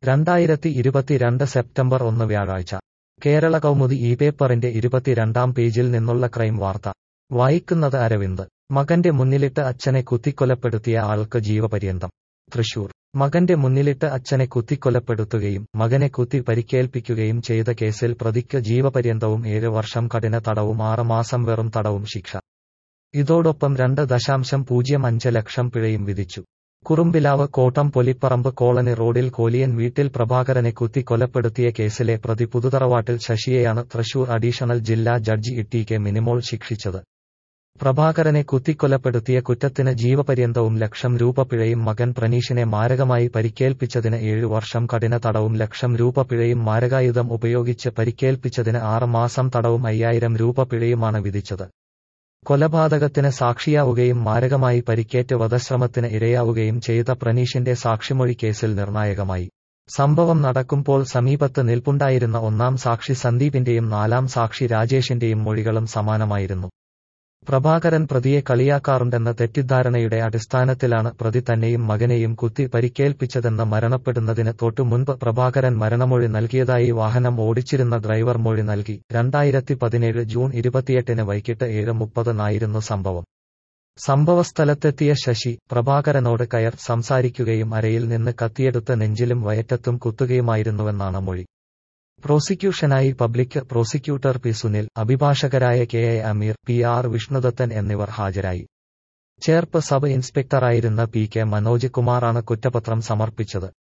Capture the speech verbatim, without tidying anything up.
രണ്ടായിരത്തി ഇരുപത്തിരണ്ട് സെപ്റ്റംബർ ഒന്ന് വ്യാഴാഴ്ച കേരള കൗമുദി ഈ പേപ്പറിന്റെ ഇരുപത്തിരണ്ടാം പേജിൽ നിന്നുള്ള ക്രൈം വാർത്ത വായിക്കുന്നത് അരവിന്ദ്. മകന്റെ മുന്നിലിട്ട് അച്ഛനെ കുത്തിക്കൊലപ്പെടുത്തിയ ആൾക്ക് ജീവപര്യന്തം. തൃശൂർ. മകന്റെ മുന്നിലിട്ട് അച്ഛനെ കുത്തിക്കൊലപ്പെടുത്തുകയും മകനെ കുത്തി പരിക്കേൽപ്പിക്കുകയും ചെയ്ത കേസിൽ പ്രതിക്ക് ജീവപര്യന്തവും ഏഴ് വർഷം കഠിന തടവും ആറ് മാസം വെറും തടവും ശിക്ഷ. ഇതോടൊപ്പം രണ്ട് ദശാംശം പൂജ്യം അഞ്ച് ലക്ഷം പിഴയും വിധിച്ചു. കുറുമ്പിലാവ് കോട്ടം പൊലിപ്പറമ്പ് കോളനി റോഡിൽ കോലിയൻ വീട്ടിൽ പ്രഭാകരനെ കുത്തി കൊലപ്പെടുത്തിയ കേസിലെ പ്രതി പുതുതറവാട്ടിൽ ശശിയെയാണ് തൃശൂർ അഡീഷണൽ ജില്ലാ ജഡ്ജി ടി കെ മിനിമോൾ ശിക്ഷിച്ചത്. പ്രഭാകരനെ കുത്തിക്കൊലപ്പെടുത്തിയ കുറ്റത്തിന് ജീവപര്യന്തവും ലക്ഷം രൂപ പിഴയും മകൻ പ്രനീഷിനെ മാരകമായി പരിക്കേൽപ്പിച്ചതിന് ഏഴു വർഷം കഠിന തടവും ലക്ഷം രൂപ പിഴയും മാരകായുധം ഉപയോഗിച്ച് പരിക്കേൽപ്പിച്ചതിന് ആറ് മാസം തടവും അയ്യായിരം രൂപ പിഴയുമാണ് വിധിച്ചത്. കൊലപാതകത്തിന് സാക്ഷിയാവുകയും മാരകമായി പരിക്കേറ്റ് വധശ്രമത്തിന് ഇരയാവുകയും ചെയ്ത പ്രനീഷിന്റെ സാക്ഷിമൊഴി കേസിൽ നിർണായകമായി. സംഭവം നടക്കുമ്പോൾ സമീപത്ത് നിൽപ്പുണ്ടായിരുന്ന ഒന്നാം സാക്ഷി സന്ദീപിന്റെയും നാലാം സാക്ഷി രാജേഷിന്റെയും മൊഴികളും സമാനമായിരുന്നു. പ്രഭാകരൻ പ്രതിയെ കളിയാക്കാറുണ്ടെന്ന തെറ്റിദ്ധാരണയുടെ അടിസ്ഥാനത്തിലാണ് പ്രതി തന്നെയും മകനെയും കുത്തി പരിക്കേൽപ്പിച്ചതെന്ന് മരണപ്പെടുന്നതിന് തൊട്ടു മുൻപ് പ്രഭാകരൻ മരണമൊഴി നൽകിയതായി വാഹനം ഓടിച്ചിരുന്ന ഡ്രൈവർ മൊഴി നൽകി. രണ്ടായിരത്തി പതിനേഴ് ജൂൺ ഇരുപത്തിയെട്ടിന് വൈകിട്ട് ഏഴ് മുപ്പതിനായിരുന്നു സംഭവം. സംഭവസ്ഥലത്തെത്തിയ ശശി പ്രഭാകരനോട് കയർ സംസാരിക്കുകയും അരയിൽ നിന്ന് കത്തിയെടുത്ത് നെഞ്ചിലും വയറ്റത്തും കുത്തുകയുമായിരുന്നുവെന്നാണ് മൊഴി. പ്രോസിക്യൂഷനായി പബ്ലിക് പ്രോസിക്യൂട്ടർ പി സുനിൽ, അഭിഭാഷകരായ K A Ameer, P R Vishnudathan എന്നിവർ ഹാജരായി. ചേർപ്പ് സബ് ഇൻസ്പെക്ടറായിരുന്ന പി കെ മനോജ് കുമാറാണ് കുറ്റപത്രം സമർപ്പിച്ചത്.